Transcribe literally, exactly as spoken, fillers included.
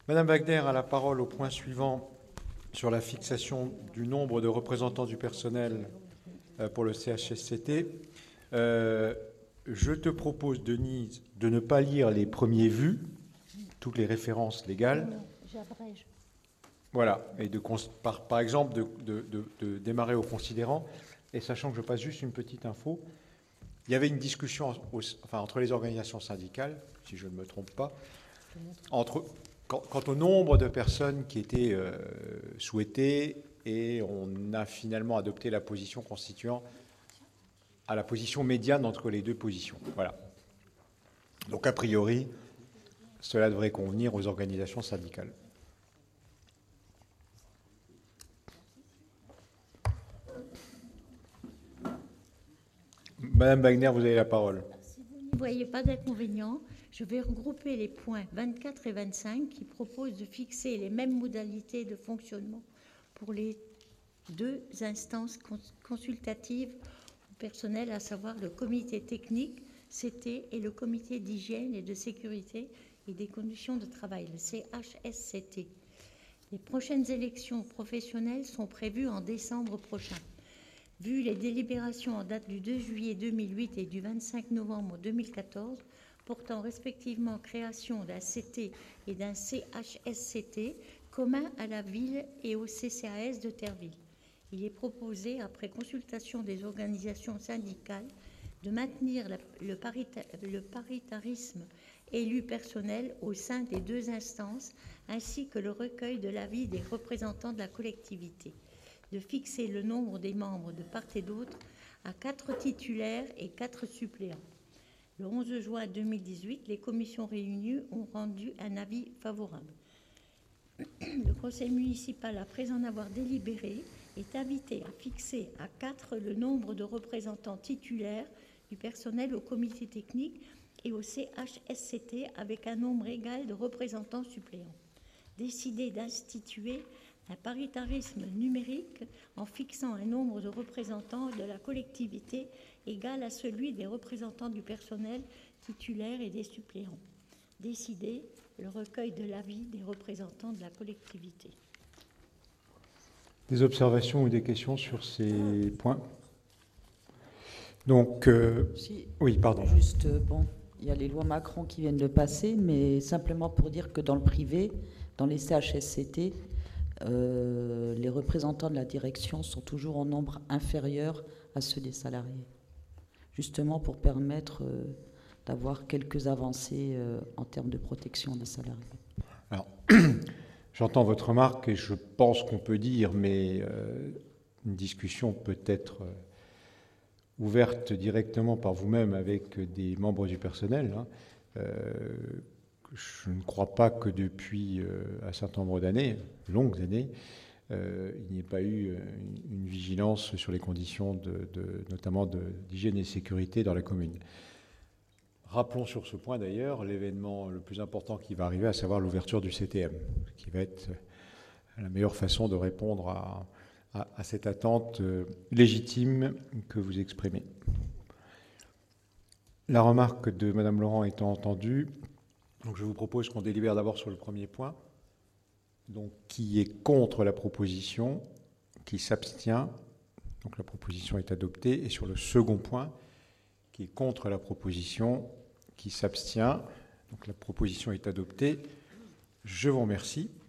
Madame Wagner a la parole au point suivant sur la fixation du nombre de représentants du personnel pour le C H S C T. Euh, je te propose, Denise, de ne pas lire les premiers vus, toutes les références légales. Non, j'abrège. Voilà, et de, par, par exemple de, de, de, de démarrer au considérant, et sachant que je passe juste une petite info, il y avait une discussion au, enfin, entre les organisations syndicales, si je ne me trompe pas, entre, quant, quant au nombre de personnes qui étaient euh, souhaitées, et on a finalement adopté la position constituant à la position médiane entre les deux positions. Voilà. Donc a priori, cela devrait convenir aux organisations syndicales. Madame Wagner, vous avez la parole. Si vous ne voyez pas d'inconvénient, je vais regrouper les points vingt-quatre et vingt-cinq qui proposent de fixer les mêmes modalités de fonctionnement pour les deux instances consultatives au personnel, à savoir le comité technique C T et le comité d'hygiène et de sécurité et des conditions de travail, le C H S C T. Les prochaines élections professionnelles sont prévues en décembre prochain. Vu les délibérations en date du deux juillet deux mille huit et du vingt-cinq novembre deux mille quatorze, portant respectivement création d'un C T et d'un C H S C T commun à la ville et au C C A S de Terreville, il est proposé, après consultation des organisations syndicales, de maintenir la, le, parita, le paritarisme élu personnel au sein des deux instances, ainsi que le recueil de l'avis des représentants de la collectivité, de fixer le nombre des membres de part et d'autre à quatre titulaires et quatre suppléants. Le onze juin deux mille dix-huit, les commissions réunies ont rendu un avis favorable. Le conseil municipal, après en avoir délibéré, est invité à fixer à quatre le nombre de représentants titulaires du personnel au comité technique et au C H S C T avec un nombre égal de représentants suppléants. Décider d'instituer un paritarisme numérique en fixant un nombre de représentants de la collectivité égal à celui des représentants du personnel titulaire et des suppléants. Décider le recueil de l'avis des représentants de la collectivité. Des observations ou des questions sur ces points? Donc, euh, si, oui, pardon. Juste, bon, il y a les lois Macron qui viennent de passer, mais simplement pour dire que dans le privé, dans les C H S C T, euh, les représentants de la direction sont toujours en nombre inférieur à ceux des salariés. Justement pour permettre euh, d'avoir quelques avancées euh, en termes de protection des salariés. Alors, j'entends votre remarque et je pense qu'on peut dire, mais euh, une discussion peut être euh, ouverte directement par vous-même avec des membres du personnel. Hein. Euh, je ne crois pas que depuis euh, un certain nombre d'années, longues années, euh, il n'y ait pas eu une, une vigilance sur les conditions, de, de, notamment d'hygiène et de sécurité dans la commune. Rappelons sur ce point d'ailleurs l'événement le plus important qui va arriver, à savoir l'ouverture du C T M, qui va être la meilleure façon de répondre à, à, à cette attente légitime que vous exprimez. La remarque de Madame Laurent étant entendue, donc je vous propose qu'on délibère d'abord sur le premier point, donc qui est contre la proposition, qui s'abstient, donc la proposition est adoptée, et sur le second point, qui est contre la proposition, qui s'abstient. Donc la proposition est adoptée. Je vous remercie.